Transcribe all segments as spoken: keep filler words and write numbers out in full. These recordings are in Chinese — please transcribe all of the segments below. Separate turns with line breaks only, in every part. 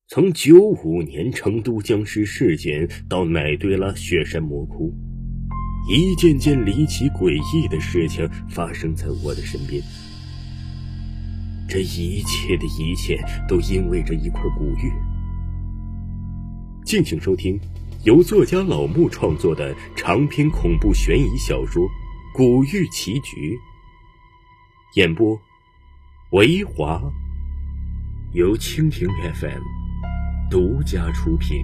从九五年成都僵尸事件到奶堆拉雪山魔窟，一件件离奇诡异的事情发生在我的身边。这一切的一切都因为这一块古玉。敬请收听由作家老木创作的长篇恐怖悬疑小说《古玉奇局》，演播维华，由蜻蜓 F M 独家出品。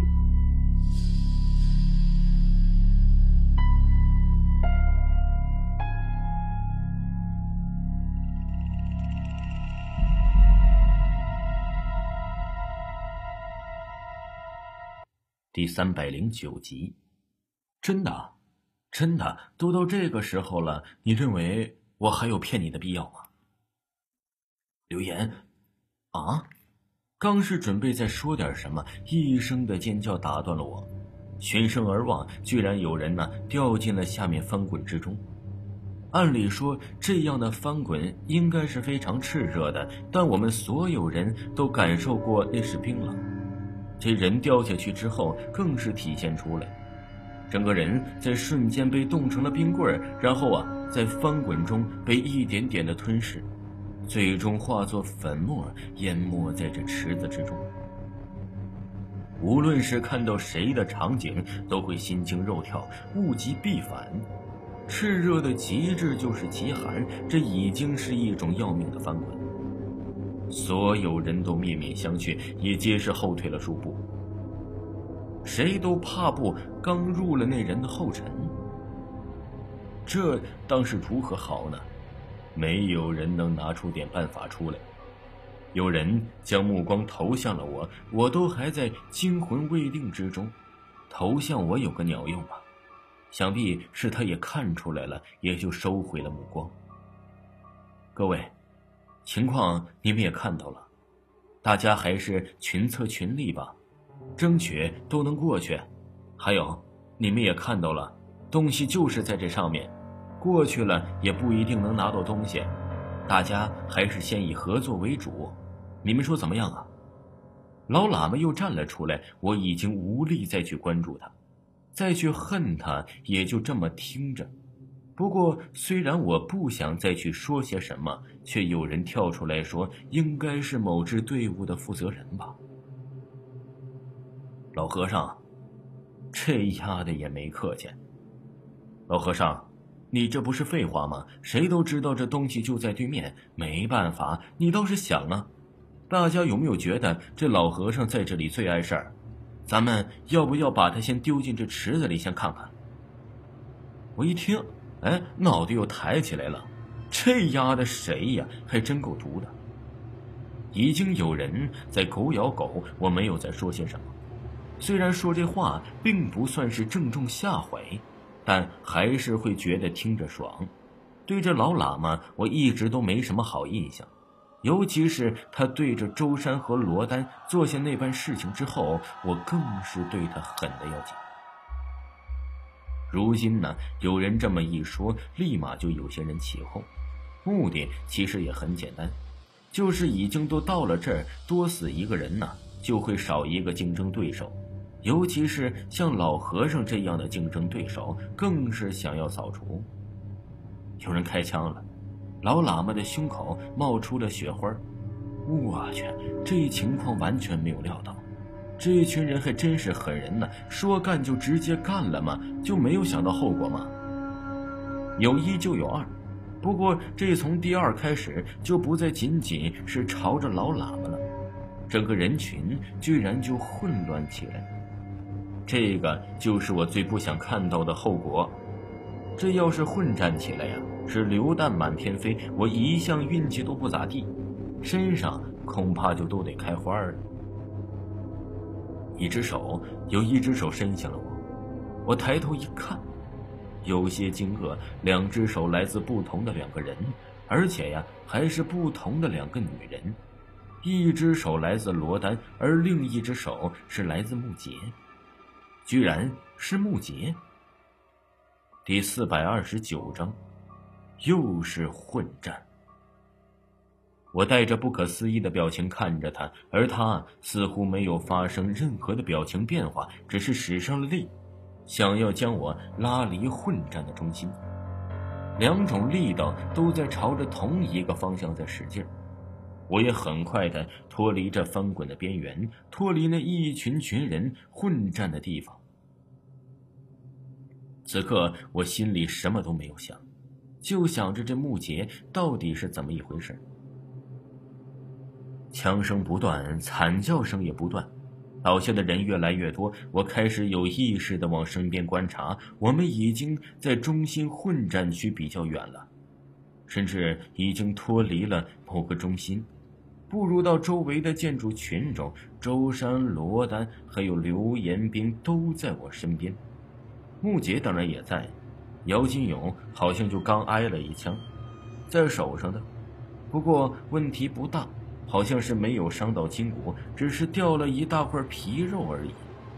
第三百零九集。真的真的都到这个时候了，你认为我还有骗你的必要吗？刘岩啊，刚是准备再说点什么，一声的尖叫打断了我。循声而望，居然有人呢掉进了下面翻滚之中。按理说这样的翻滚应该是非常炽热的，但我们所有人都感受过那是冰冷。这人掉下去之后更是体现出来，整个人在瞬间被冻成了冰棍，然后啊在翻滚中被一点点的吞噬，最终化作粉末淹没在这池子之中。无论是看到谁的场景都会心惊肉跳，物极必反。炽热的极致就是极寒，这已经是一种要命的翻滚。所有人都面面相觑，也皆是后退了数步，谁都怕不刚入了那人的后尘。这当是如何好呢？没有人能拿出点办法出来。有人将目光投向了我，我都还在惊魂未定之中，投向我有个鸟用吧？想必是他也看出来了，也就收回了目光。各位，情况你们也看到了，大家还是群策群力吧，争取都能过去。还有，你们也看到了，东西就是在这上面，过去了也不一定能拿到东西，大家还是先以合作为主，你们说怎么样啊？老喇嘛又站了出来，我已经无力再去关注他，再去恨他也就这么听着。不过虽然我不想再去说些什么，却有人跳出来说应该是某支队伍的负责人吧。老和尚，这丫的也没客气。老和尚，你这不是废话吗？谁都知道这东西就在对面，没办法，你倒是想啊。大家有没有觉得这老和尚在这里最碍事儿？咱们要不要把他先丢进这池子里先看看？我一听，哎，脑袋又抬起来了，这丫的谁呀，还真够毒的。已经有人在狗咬狗，我没有再说些什么。虽然说这话并不算是正中下怀，但还是会觉得听着爽。对这老喇嘛我一直都没什么好印象，尤其是他对着周山和罗丹做下那般事情之后，我更是对他狠得要紧。如今呢，有人这么一说，立马就有些人起哄。目的其实也很简单，就是已经都到了这儿，多死一个人呢，就会少一个竞争对手。尤其是像老和尚这样的竞争对手，更是想要扫除。有人开枪了，老喇嘛的胸口冒出了血花。我去，这情况完全没有料到。这群人还真是狠人呢，说干就直接干了吗？就没有想到后果吗？有一就有二，不过这从第二开始就不再仅仅是朝着老喇嘛了，整个人群居然就混乱起来。这个就是我最不想看到的后果。这要是混战起来呀，是榴弹满天飞，我一向运气都不咋地，身上恐怕就都得开花了。一只手有一只手伸向了我，我抬头一看，有些惊愕，两只手来自不同的两个人，而且呀还是不同的两个女人。一只手来自罗丹，而另一只手是来自木杰，居然是木杰。第四百二十九章，又是混战。 我带着不可思议的表情看着他，而他似乎没有发生任何的表情变化，只是使上了力，想要将我拉离混战的中心。两种力道都在朝着同一个方向在使劲儿，我也很快地脱离这翻滚的边缘，脱离那一群群人混战的地方。此刻我心里什么都没有想，就想着这木杰到底是怎么一回事。枪声不断，惨叫声也不断，倒下的人越来越多，我开始有意识地往身边观察，我们已经在中心混战区比较远了，甚至已经脱离了某个中心，步入到周围的建筑群中。周山、罗丹还有刘延兵都在我身边，木杰当然也在，姚金勇好像就刚挨了一枪，在手上的，不过问题不大，好像是没有伤到筋骨，只是掉了一大块皮肉而已。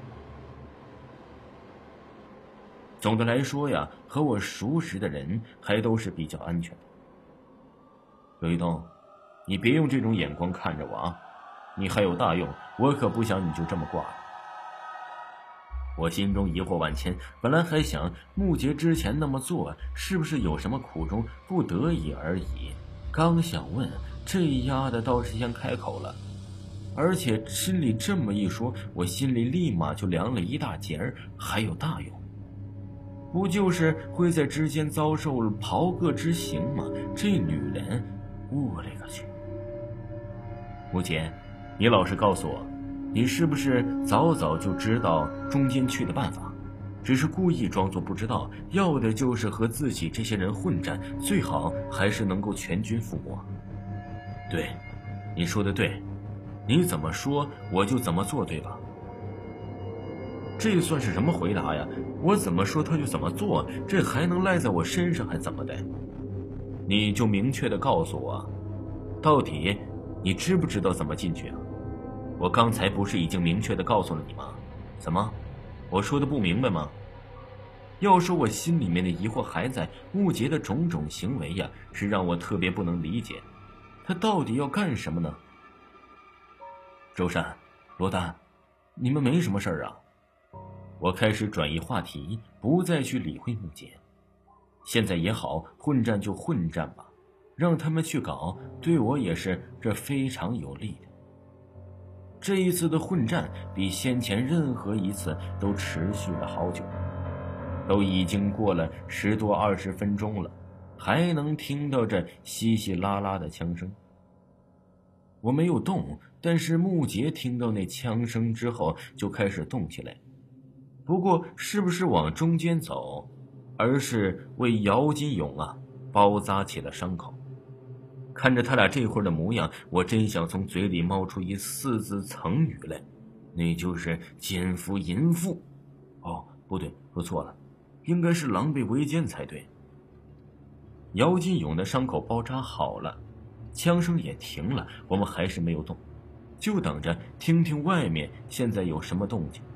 总的来说呀，和我熟识的人还都是比较安全的。刘一东，你别用这种眼光看着我啊，你还有大用，我可不想你就这么挂了。我心中疑惑万千，本来还想木杰之前那么做是不是有什么苦衷，不得已而已，刚想问，这丫的倒是先开口了，而且心里这么一说，我心里立马就凉了一大截儿。还有大用，不就是会在之间遭受了袍哥之刑吗？这女人，我勒个去！木杰，你老实告诉我，你是不是早早就知道中间去的办法，只是故意装作不知道，要的就是和自己这些人混战，最好还是能够全军覆没？对，你说的对，你怎么说我就怎么做，对吧？这算是什么回答呀？我怎么说他就怎么做，这还能赖在我身上还怎么的？你就明确的告诉我，到底你知不知道怎么进去啊？我刚才不是已经明确的告诉了你吗？怎么，我说的不明白吗？要说我心里面的疑惑还在，木杰的种种行为呀，是让我特别不能理解，他到底要干什么呢？周山、罗丹，你们没什么事儿啊？我开始转移话题，不再去理会木杰。现在也好，混战就混战吧，让他们去搞，对我也是这非常有利的。这一次的混战比先前任何一次都持续了好久，都已经过了十多二十分钟了，还能听到这稀稀拉拉的枪声。我没有动，但是木杰听到那枪声之后就开始动起来，不过是不是往中间走，而是为姚金勇啊包扎起了伤口。看着他俩这会儿的模样，我真想从嘴里冒出一四字成语来，那就是奸夫淫妇。哦，不对，说错了，应该是狼狈为奸才对。姚金勇的伤口包扎好了，枪声也停了，我们还是没有动，就等着听听外面现在有什么动静。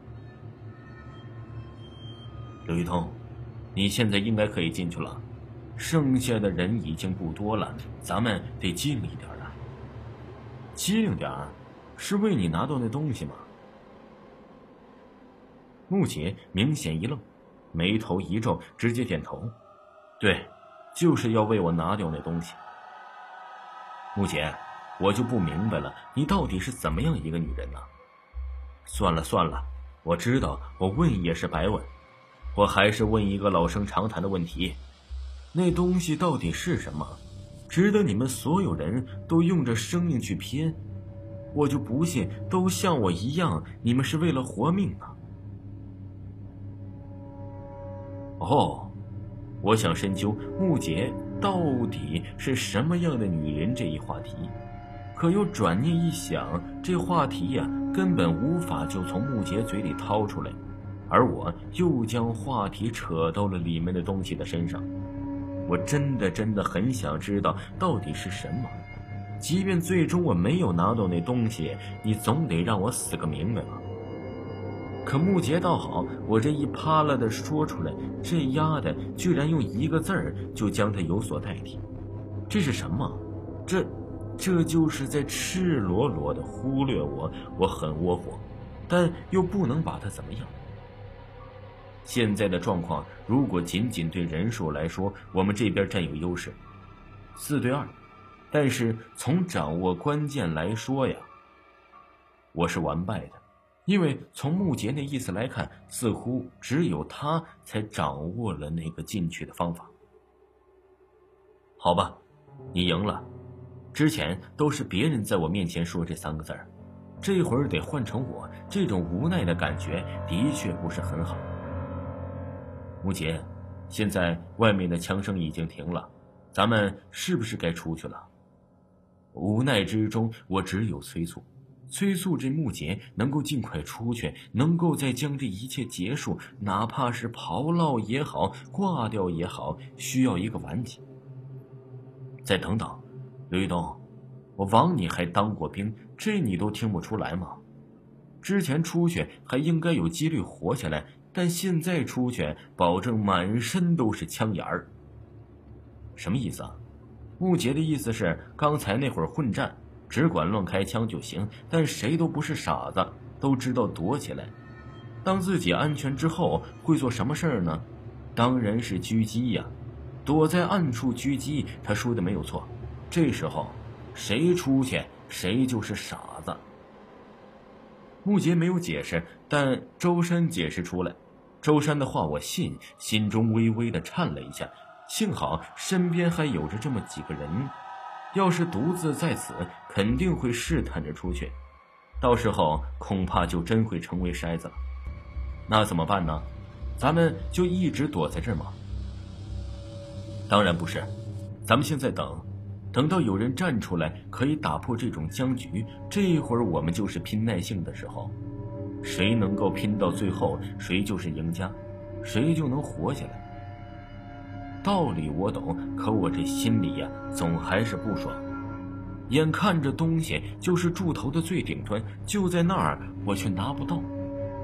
刘一通，你现在应该可以进去了，剩下的人已经不多了，咱们得机灵点了。机灵点是为你拿到那东西吗？木姐明显一愣，眉头一皱，直接点头，对，就是要为我拿掉那东西。木姐，我就不明白了，你到底是怎么样一个女人呢？算了算了，我知道我问也是白问，我还是问一个老生常谈的问题，那东西到底是什么，值得你们所有人都用着生命去拼？我就不信都像我一样，你们是为了活命啊！哦，我想深究木姐到底是什么样的女人这一话题，可又转念一想，这话题呀、啊、根本无法就从木姐嘴里掏出来，而我又将话题扯到了里面的东西的身上。我真的真的很想知道到底是什么，即便最终我没有拿到那东西，你总得让我死个明白吧。可木杰倒好，我这一啪啦的说出来，这丫的居然用一个字儿就将它有所代替。这是什么？这这就是在赤裸裸的忽略我，我很窝火，但又不能把他怎么样。现在的状况，如果仅仅对人数来说，我们这边占有优势，四对二，但是从掌握关键来说呀，我是完败的，因为从穆杰那意思来看，似乎只有他才掌握了那个进去的方法。好吧，你赢了，之前都是别人在我面前说这三个字儿，这会儿得换成我，这种无奈的感觉的确不是很好。穆杰，现在外面的枪声已经停了，咱们是不是该出去了？无奈之中，我只有催促，催促这穆杰能够尽快出去，能够再将这一切结束，哪怕是刨烙也好，挂掉也好，需要一个完结。再等等，刘玉东，我枉你还当过兵，这你都听不出来吗？之前出去还应该有几率活下来，但现在出去保证满身都是枪眼儿。什么意思啊？穆杰的意思是刚才那会儿混战只管乱开枪就行，但谁都不是傻子，都知道躲起来。当自己安全之后会做什么事儿呢？当然是狙击呀，躲在暗处狙击，他说的没有错。这时候谁出去谁就是傻子。穆杰没有解释，但周山解释出来。周山的话我信，心中微微的颤了一下，幸好身边还有着这么几个人，要是独自在此，肯定会试探着出去，到时候恐怕就真会成为筛子了。那怎么办呢？咱们就一直躲在这儿吗？当然不是，咱们现在等，等到有人站出来可以打破这种僵局，这会儿我们就是拼耐性的时候。谁能够拼到最后，谁就是赢家，谁就能活下来。道理我懂，可我这心里呀，总还是不爽。眼看着东西就是柱头的最顶端，就在那儿，我却拿不到。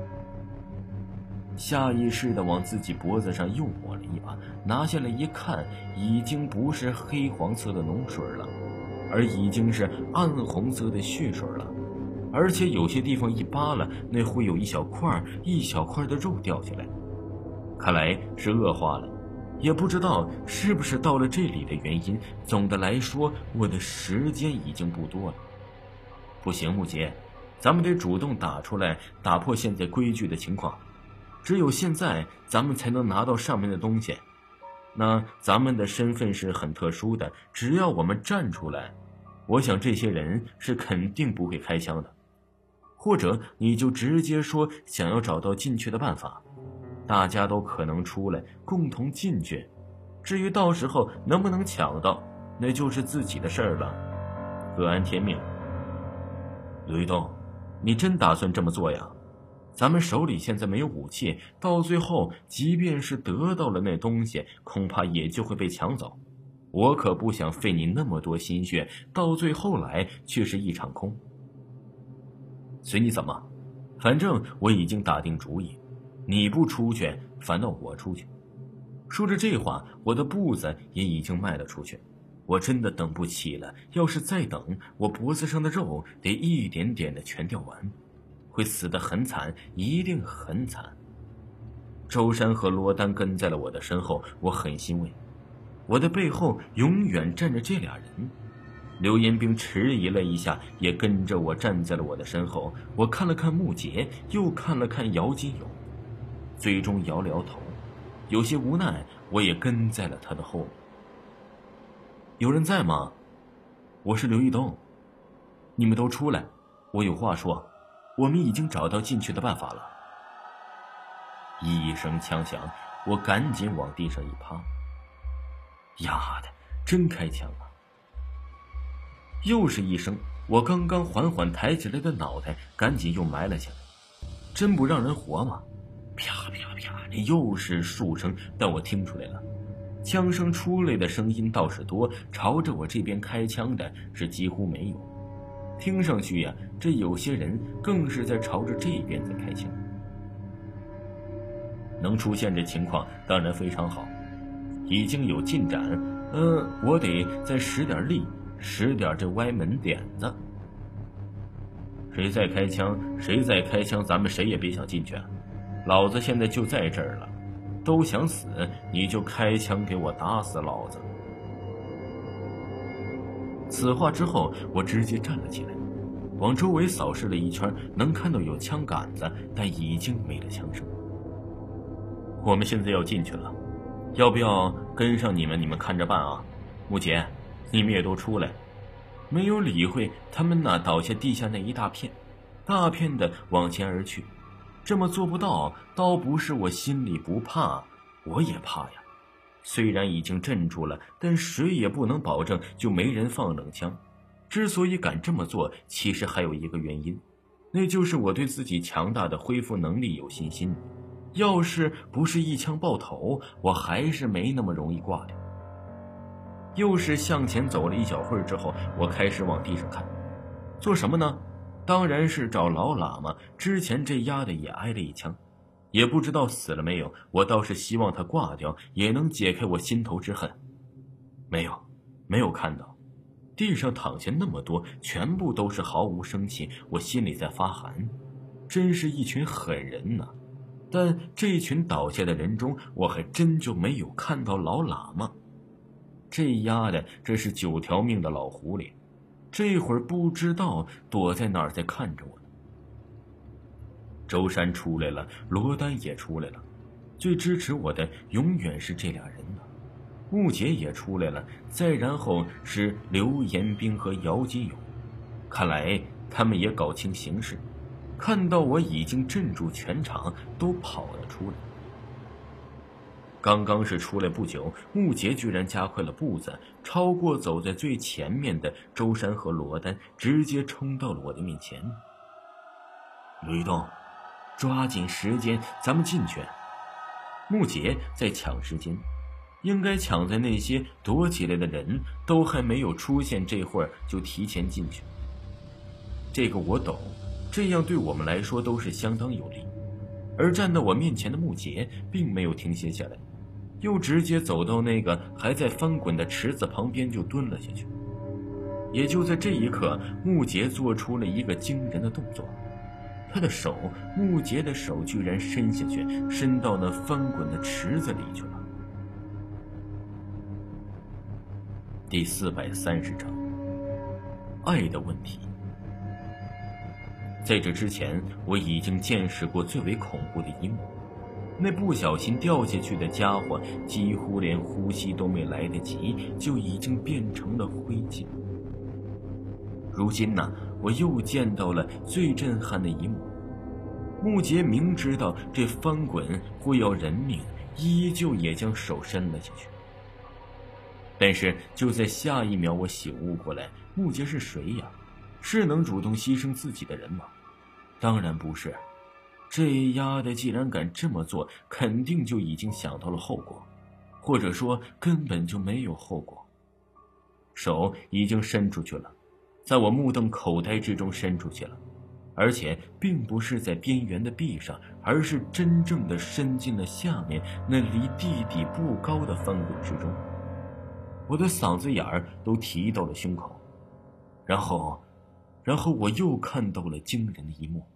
下意识地往自己脖子上又抹了一把，拿下来一看，已经不是黑黄色的脓水了，而已经是暗红色的血水了。而且有些地方一扒拉，那会有一小块一小块的肉掉下来，看来是恶化了，也不知道是不是到了这里的原因。总的来说，我的时间已经不多了。不行，穆杰，咱们得主动打出来，打破现在规矩的情况。只有现在，咱们才能拿到上面的东西。那咱们的身份是很特殊的，只要我们站出来，我想这些人是肯定不会开枪的。或者你就直接说想要找到进去的办法，大家都可能出来共同进去，至于到时候能不能抢到，那就是自己的事儿了，各安天命。刘玉东，你真打算这么做呀？咱们手里现在没有武器，到最后即便是得到了那东西，恐怕也就会被抢走。我可不想费你那么多心血，到最后来却是一场空。随你怎么，反正我已经打定主意，你不出去，反倒我出去。说着这话，我的步子也已经迈了出去。我真的等不起了，要是再等，我脖子上的肉得一点点的全掉完，会死得很惨，一定很惨。周山和罗丹跟在了我的身后，我很欣慰。我的背后永远站着这俩人。刘延兵迟疑了一下，也跟着我站在了我的身后。我看了看穆杰，又看了看姚金勇，最终摇了摇头，有些无奈，我也跟在了他的后面。有人在吗？我是刘玉东，你们都出来，我有话说。我们已经找到进去的办法了。一声枪响，我赶紧往地上一趴。呀的，真开枪啊！又是一声，我刚刚缓缓抬起来的脑袋赶紧又埋了下来。真不让人活吗？啪啪啪，那又是数声，但我听出来了，枪声出来的声音倒是多，朝着我这边开枪的是几乎没有。听上去呀、啊，这有些人更是在朝着这边在开枪。能出现这情况当然非常好，已经有进展。呃，我得再使点力， 使点这歪门点子。谁再开枪，谁再开枪，咱们谁也别想进去。老子现在就在这儿了，都想死，你就开枪给我打死老子。此话之后，我直接站了起来，往周围扫视了一圈，能看到有枪杆子，但已经没了枪声。我们现在要进去了，要不要跟上你们？你们看着办啊！木姐，你们也都出来。没有理会他们那倒下地下那一大片，大片的往前而去。这么做不到，倒不是我心里不怕，我也怕呀。虽然已经镇住了，但谁也不能保证就没人放冷枪。之所以敢这么做，其实还有一个原因，那就是我对自己强大的恢复能力有信心。要是不是一枪爆头，我还是没那么容易挂掉。又是向前走了一小会儿之后，我开始往地上看，做什么呢？当然是找老喇嘛，之前这丫的也挨了一枪，也不知道死了没有，我倒是希望他挂掉，也能解开我心头之恨。没有，没有看到。地上躺下那么多，全部都是毫无生气，我心里在发寒，真是一群狠人呐！但这群倒下的人中，我还真就没有看到老喇嘛。这丫的，这是九条命的老狐狸，这会儿不知道躲在哪儿在看着我呢。周山出来了，罗丹也出来了，最支持我的永远是这俩人呢。木姐也出来了，再然后是刘延兵和姚金勇，看来他们也搞清形势，看到我已经镇住全场，都跑了出来。刚刚是出来不久，木杰居然加快了步子，超过走在最前面的周山和罗丹，直接冲到了我的面前。吕洞，抓紧时间，咱们进去。木杰在抢时间，应该抢在那些躲起来的人都还没有出现，这会儿就提前进去。这个我懂，这样对我们来说都是相当有利。而站到我面前的木杰并没有停歇下来，又直接走到那个还在翻滚的池子旁边就蹲了下去。也就在这一刻，木杰做出了一个惊人的动作，他的手，木杰的手居然伸下去，伸到那翻滚的池子里去了。第四百三十章，爱的问题。在这之前，我已经见识过最为恐怖的一幕，那不小心掉下去的家伙几乎连呼吸都没来得及，就已经变成了灰烬。如今呢，我又见到了最震撼的一幕，木杰明知道这翻滚会要人命，依旧也将手伸了下去。但是就在下一秒，我醒悟过来，木杰是谁呀？是能主动牺牲自己的人吗？当然不是，这丫的既然敢这么做，肯定就已经想到了后果，或者说根本就没有后果。手已经伸出去了，在我目瞪口呆之中伸出去了，而且并不是在边缘的壁上，而是真正的伸进了下面那离地底不高的翻滚之中。我的嗓子眼儿都提到了胸口，然后然后我又看到了惊人的一幕，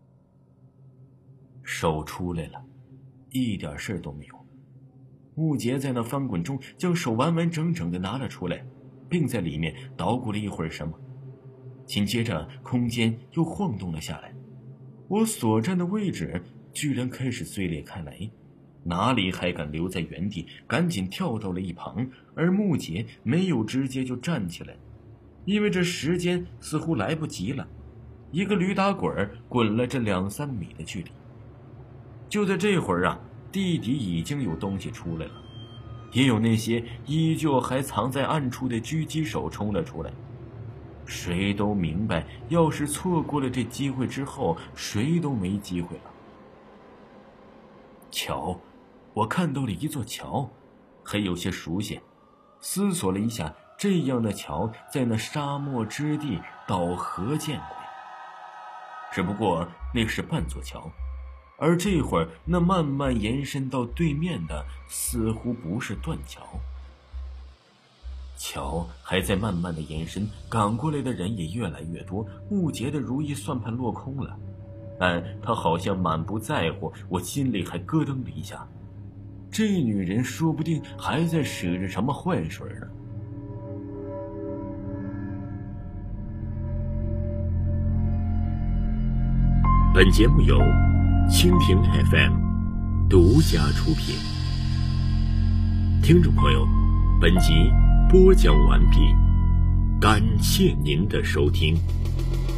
手出来了，一点事都没有。木杰在那翻滚中将手完完整整的拿了出来，并在里面捣鼓了一会儿什么，紧接着空间又晃动了下来，我所站的位置居然开始碎裂开来，哪里还敢留在原地，赶紧跳到了一旁。而木杰没有直接就站起来，因为这时间似乎来不及了，一个驴打滚滚了这两三米的距离。就在这会儿啊，地底已经有东西出来了，也有那些依旧还藏在暗处的狙击手冲了出来。谁都明白，要是错过了这机会之后，谁都没机会了。桥，我看到了一座桥，还有些熟悉。思索了一下，这样的桥在那沙漠之地岛河见过，只不过那是半座桥，而这会儿那慢慢延伸到对面的似乎不是断桥。 桥还在慢慢的延伸，赶过来的人也越来越多，木杰的如意算盘落空了，但他好像满不在乎，我心里还咯噔了一下，这女人说不定还在使着什么坏水呢。
本节目由蜻蜓 F M 独家出品。听众朋友，本集播讲完毕，感谢您的收听。